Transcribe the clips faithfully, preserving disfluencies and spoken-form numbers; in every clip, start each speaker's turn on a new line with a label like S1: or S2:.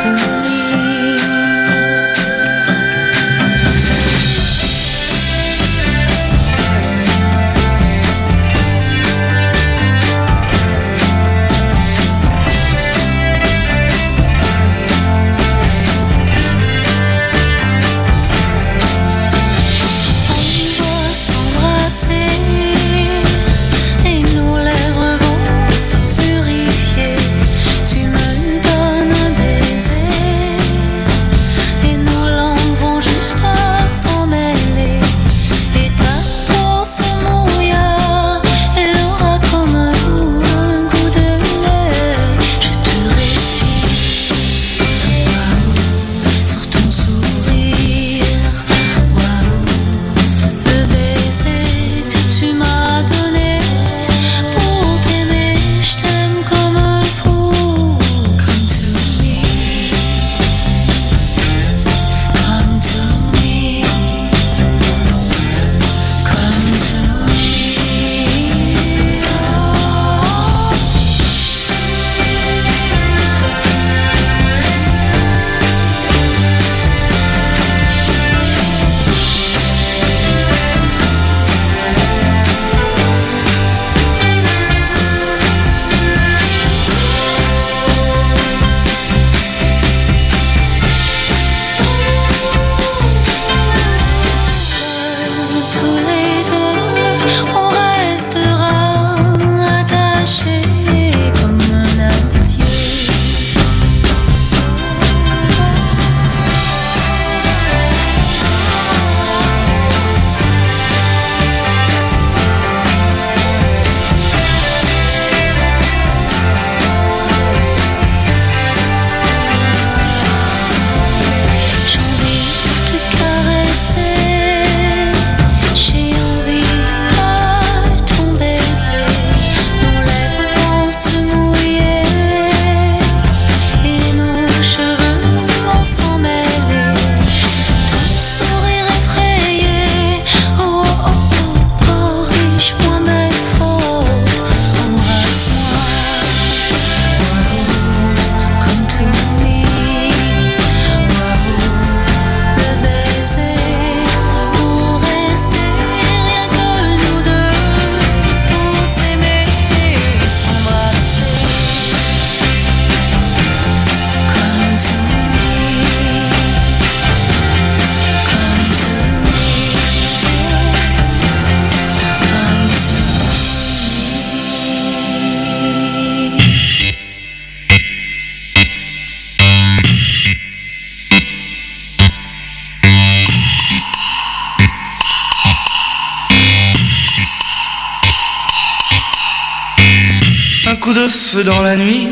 S1: coup de feu dans la nuit,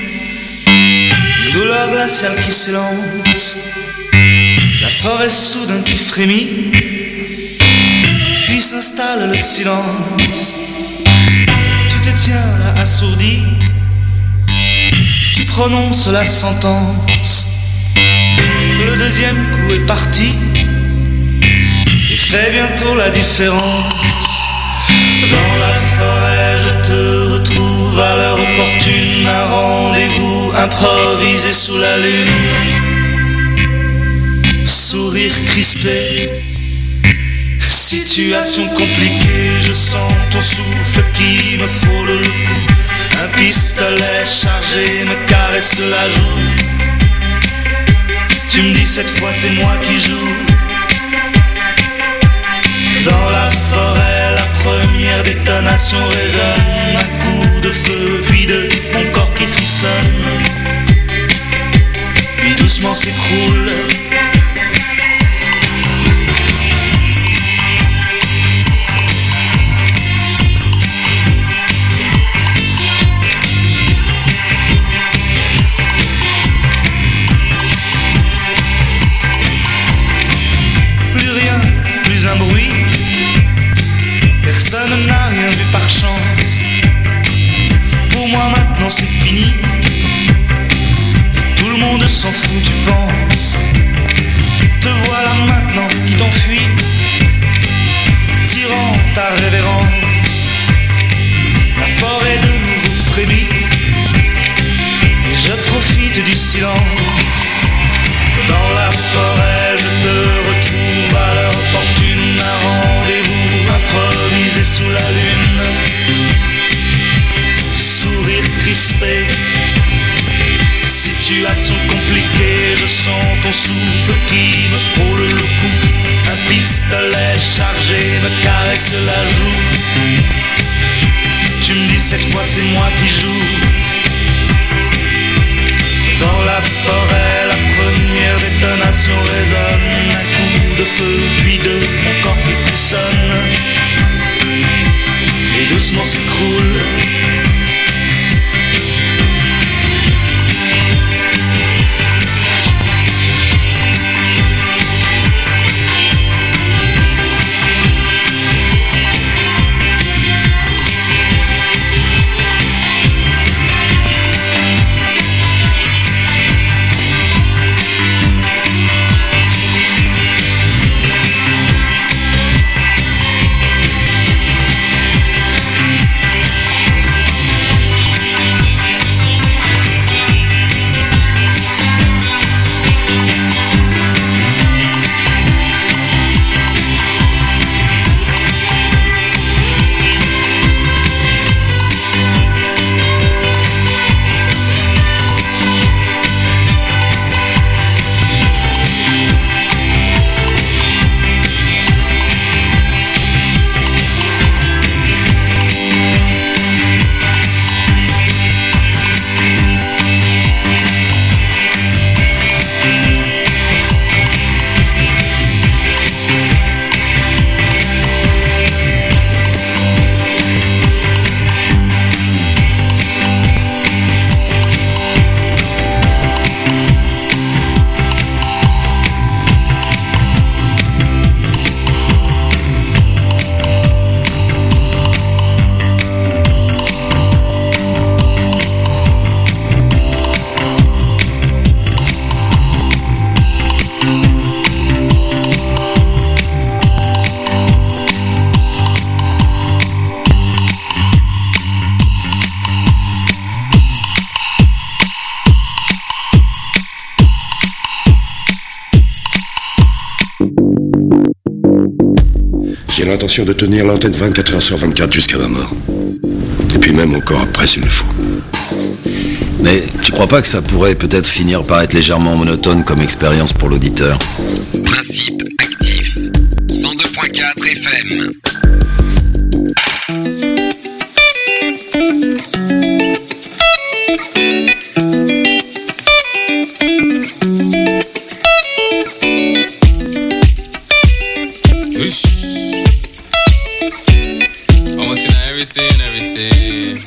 S1: une douleur glaciale qui s'élance, la forêt soudain qui frémit, puis s'installe le silence. Tu te tiens là assourdi, tu prononces la sentence. Le deuxième coup est parti et fait bientôt la différence. Dans la forêt je te retrouve à l'heure opportune, un rendez-vous improvisé sous la lune. Sourire crispé, situation compliquée, je sens ton souffle qui me frôle le cou. Un pistolet chargé me caresse la joue. Tu me dis cette fois c'est moi qui joue. Dans la forêt, la première détonation résonne. Un coup de feu, puis de mon corps qui frissonne, puis doucement s'écroule. Plus rien, plus un bruit. Personne n'a rien vu par chance. Pour moi maintenant c'est fini, et tout le monde s'en fout, tu penses. Te voilà maintenant qui t'enfuis, tirant ta révérence. La forêt de nouveau frémit, et je profite du silence. situation compliquée. Je sens ton souffle qui me frôle le cou. Un pistolet chargé me caresse la joue. Tu me dis cette fois c'est moi qui joue. Dans la forêt, la première détonation résonne. Un coup de feu, puis deux, mon corps qui frissonne et doucement s'écroule.
S2: J'ai l'intention de tenir l'antenne vingt-quatre heures sur vingt-quatre jusqu'à ma mort. Et puis même encore après s'il le faut.
S3: Mais tu crois pas que ça pourrait peut-être finir par être légèrement monotone comme expérience pour l'auditeur?
S4: Principe actif. cent deux point quatre F M.
S5: Everything, everything.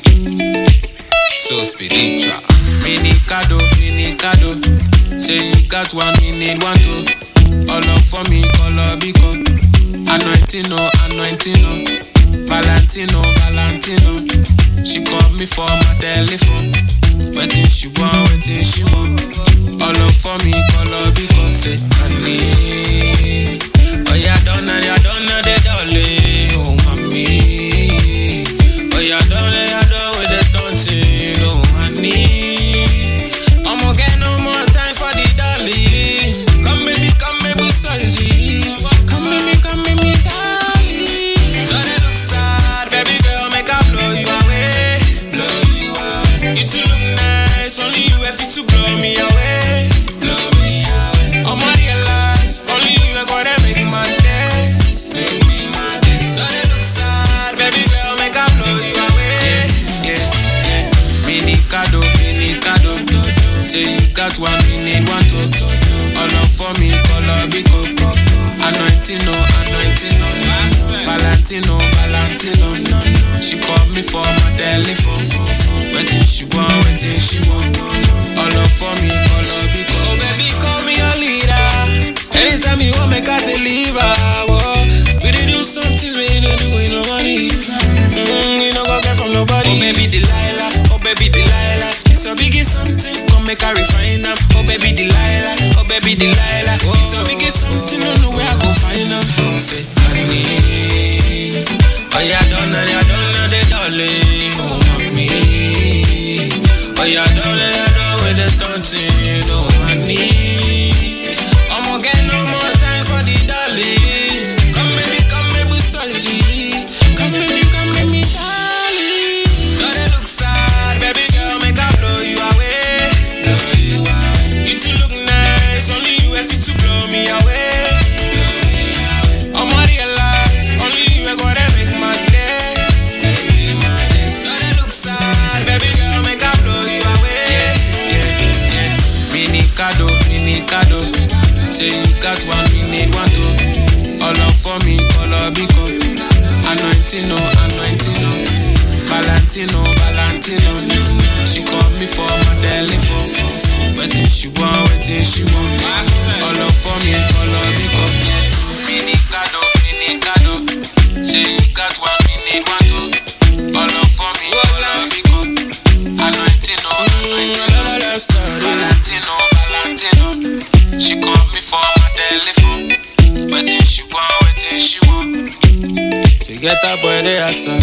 S5: So speedy trap. Mini cado, mini cado. Say you got one, me need one too. All up for me, color beacon. Anointing, no, anointing, no. Valentino, Valentino. She called me for my telephone. Waiting she want, waiting she want. All up for me, color beacon. Say, honey. Oh, yeah, don't know, yeah, don't know the dolly. Oh, mommy. Oh, yeah, don't know, yeah, don't with the stunting. Oh, honey. I'm gonna get no more time for the dolly. Come, baby, come, baby, sorry, G. Come, baby, come, baby, dolly. Don't it look sad, baby girl, make I blow you away. Blow you away. You two look nice, only you have to blow me away. Blow me away. I'm gonna realize, only you are gonna make my days. Make me my days. Don't it look sad, baby girl, make I blow you away. Yeah, yeah, yeah. Mini cado, mini cado. Say you got one, we need one to, to, to. All up for me, color be coco. Anointing, no, anointing, no, no. Valentino, Valentino, no, no. She called me for my telephone, phone, phone. Waiting she want, waiting she want. All up for me, color be coco. Oh baby, call me your leader. Anytime you want, make I deliver. Whoa. We did do some things we don't do with no money. Mm, you don't go get from nobody. Oh baby Delilah, oh baby Delilah. It's a biggie something, come make her refine them. Oh baby Delilah, oh baby Delilah. It's a biggie something, don't know where I go find them. Say, honey, oh yeah, don't know, yeah, don't know the dolly. Oh mommy, oh yeah, don't know, yeah, don't with the stunting. Oh honey, I'm gonna get no more time for the dolly. Come baby, come baby, sorry, G. Come baby, come baby, dolly. Don't it look sad, baby girl, make I blow you away. Blow you away. Mikado. Say you got one, we need one too. All up for me, color biko. Anointing, no, anointing, no. Valentino, Valentino. She called me for my telephone. Waiting she want, waiting she want. All up for me, color biko. Minikado, minikado. Say you got one, we need one too. All up for me, color biko. Anointing, no, anointing, no. Valentino, Valentino. She called me for my telephone. Waiting she want, waiting she want. Forget that boy, they are son.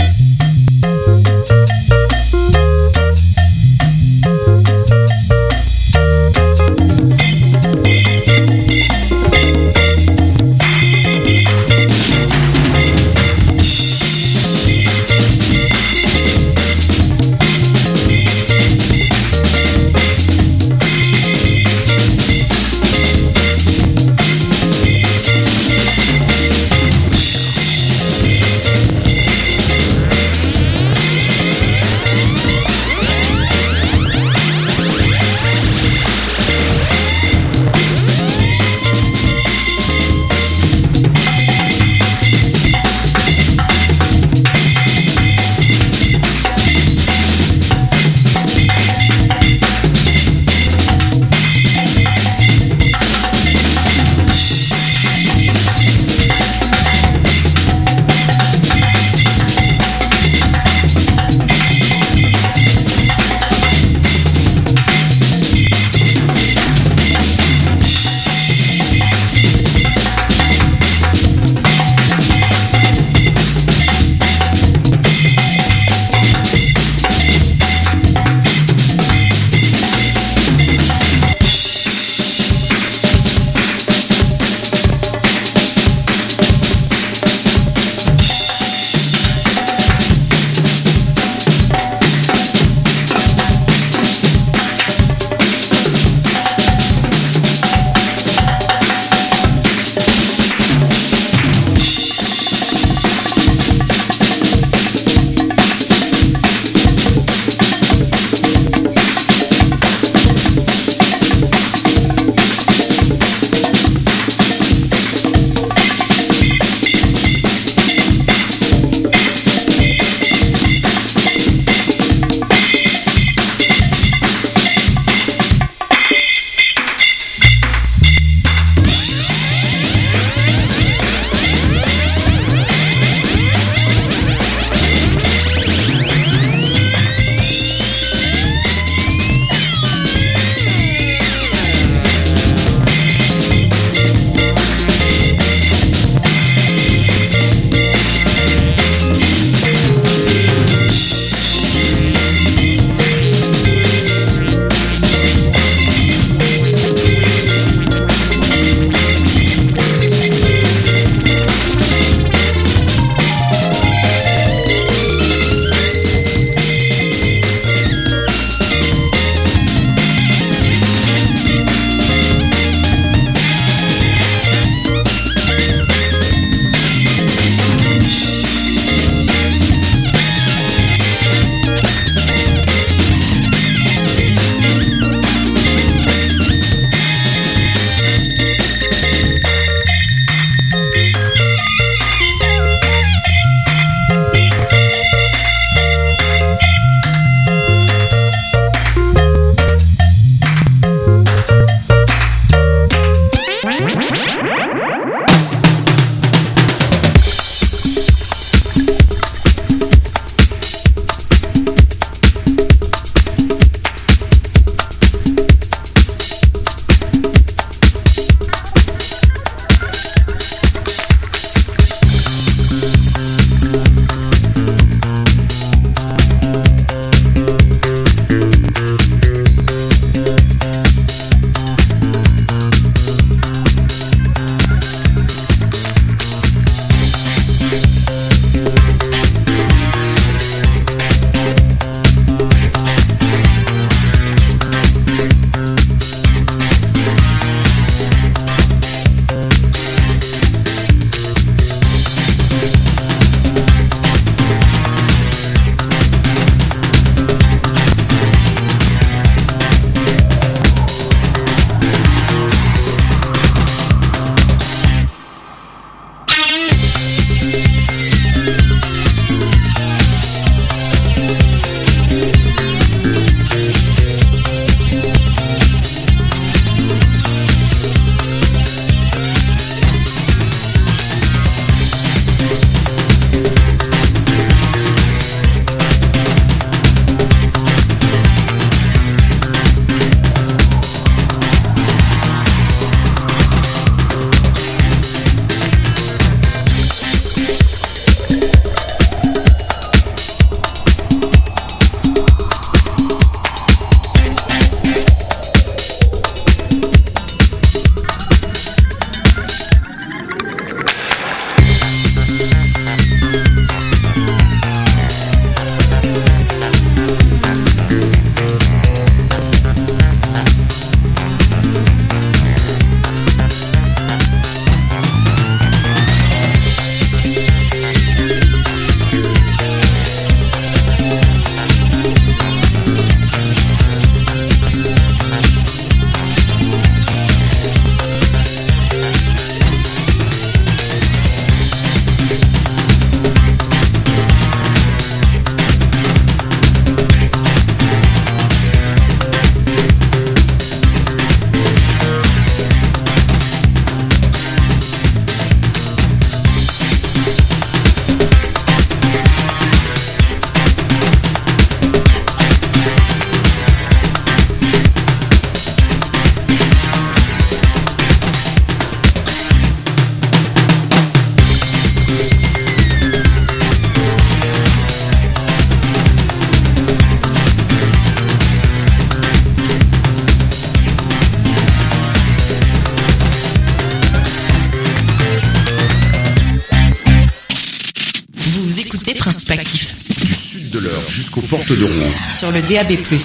S6: porte de Rouen.
S7: Sur le D A B plus.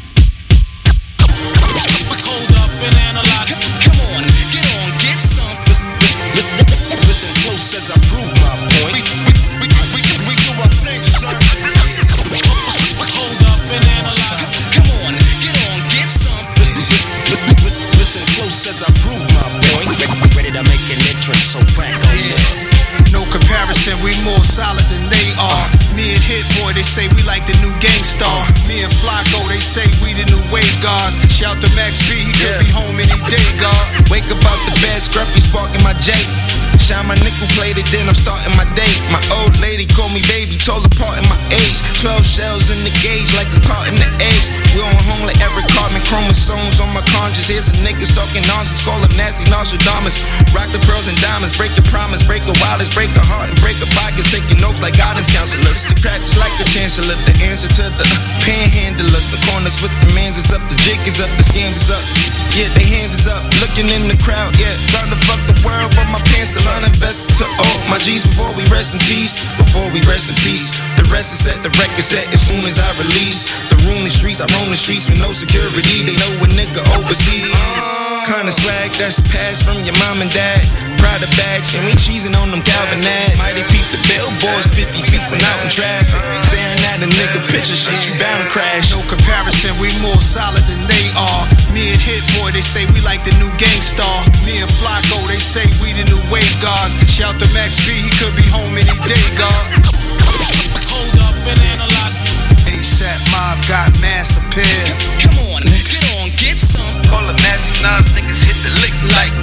S8: We more solid than they are. Me and Hit Boy, they say we like the new Gangstar. Me and Flacco, they say we the new wave guards. Shout to Max B, he could be home any day, God.
S9: Wake up out the bed, scruffy sparking my J. Shine my nickel plated, then I'm starting my day. My old lady called me baby, told apart in my age. Twelve shells in the gauge, like a cart in the eggs. We on home like every carbon chromosomes on my conscience. Here's a niggas talking nonsense, call them nasty Nostradamus. Rock the pearls and diamonds, break your promise, break a wildest, break a heart and break a pockets. Taking notes like guidance counselors. The practice like the chancellor, the answer to the uh, panhandlers. The corners with the mans is up, the jig is up, the scams is up. Yeah, they hands is up, looking in the crowd, yeah. Trying to fuck the world, but my pants still uninvested to all my G's before we rest in peace. Before we rest in peace. The rest is set, the record set as soon as I release. The room the streets, I roam the streets with no security. They know a nigga overseas. Kinda swag that's passed from your mom and dad. Prada bags, and we cheesing on them Calvin ads. Mighty peep the billboards, fifty feet when out in traffic. Staring at a nigga picture, shit, you bound to crash.
S8: No comparison, we more solid than they are. Me and Hit Boy, they say we like the new Gangstar. Me and Flacco, they say we the new wave guards. Shout to Max B, he could be home any day, God.
S5: Hold up and analyze.
S8: ASAP Mob got mass appeal.
S9: Come on, get on, get some. Call the nasty nines, niggas hit the lick like.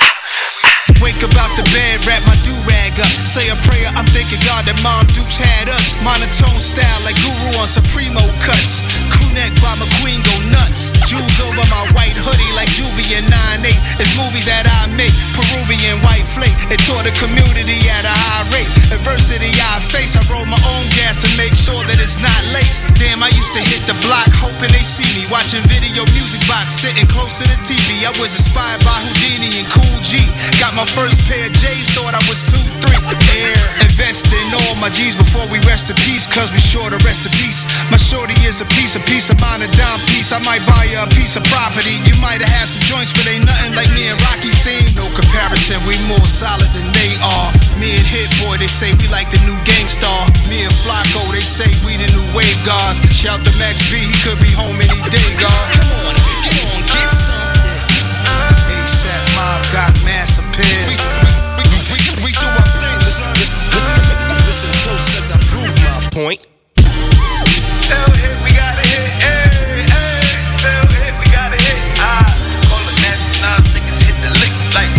S8: Wake up out the bed, wrap my do-rag up. Say a prayer, I'm thanking God that Mom Dukes had us. Monotone style like Guru on Supremo cuts. Crew-neck by McQueen go nuts. Jewels over my white hoodie like Juvie and nine eight. It's movies that I make, Peruvian white flake. It taught the community at a high rate. Adversity I face, I roll my own gas to make sure that it's not laced. Damn, I used to hit the block hoping they see me. Watching video music box, sitting close to the T V. I was inspired by Houdini and Cool G. Got my first pair of J's, thought I was two, three. Air. Invest in all my G's before we rest in peace, cause we sure to rest in peace. My shorty is a piece, a piece of mine, a dime piece. I might buy you a piece of property. You might have had some joints, but ain't nothing like me and Rocky seen. No comparison, we more solid than they are. Me and Hit Boy, they say we like the new Gangstar. Me and Flacco, they say we the new wave guards. Shout to Max B, he could be home any day, God.
S9: Come on, get on, get some.
S8: ASAP Mob got mass appeal.
S9: We, we, we, we, we do our thing. Listen, listen close as I prove my point.
S8: Tell hit, we gotta hit, hey, hey. Tell hit, we gotta hit. Ah, call the nasty nines, niggas hit the lick like.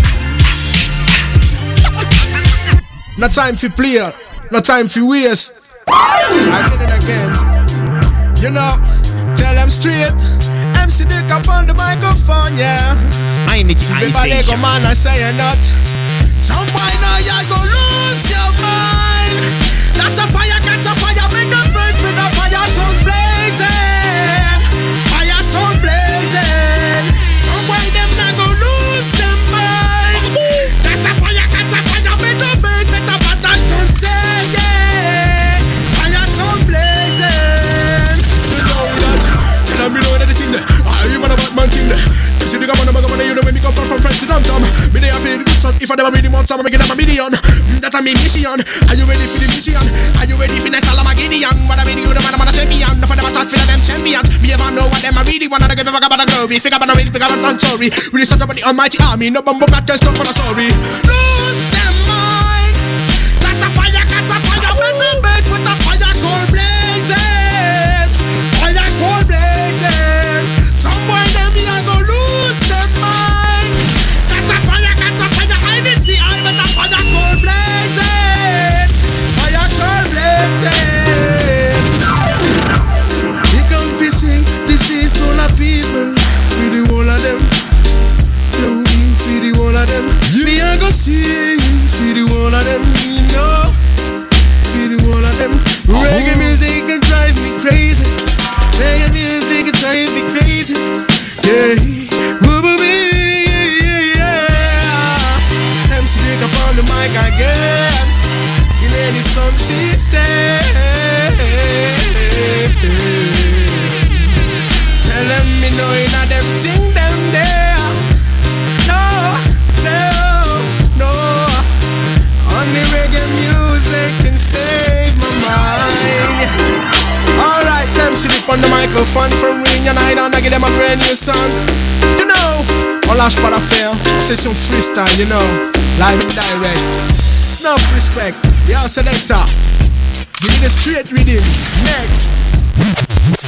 S10: No time for play, no time for waste. I did it again. You know, tell them straight. M C Dick up on the microphone, yeah.
S11: I need to ice
S10: Lego man, I say you're not. Some boy now you go lose your mind. That's a fire, catch a fire, make the burst with a fire so blazing. Fire so blazing. Some boy them now go lose their mind. That's a fire, catch a fire, make the burst with a fire so saying. Fire so blazing. You know that. Tell me know anything there. I am a bad man thing there. You see the government, I'm gonna you know when me come from from friends to Tom Tom. Me they feel the good stuff. If I never really want some, I'm making up a million. That I mean mission. Are you ready for the mission? Are you ready for next Alamagidian? What I mean you the man I'm a champion. No for them I thought for them champions. Me ever know what them I really wanna give a fuck about a girl. We figure about a really figure about one story. Really such about the almighty army. No bumbo cat can stop for a story. Lose them mind. That's a fire, catch a fire with the best with the fire cold blazing. Fire cold blazing. Some boy them me I go lose them mind. That's a fire, catch a fire. I didn't see I with the fire cold blazing. Fire cold blazing. He come fishing. This is full of people. For the whole of them. For the whole of them. Me I go see. on the microphone from Ring and I don't give them a brand new song. You know, on lâche pas l'affaire, c'est son freestyle, you know, live and direct. Enough respect, yo selector. Give me the straight rhythm, next.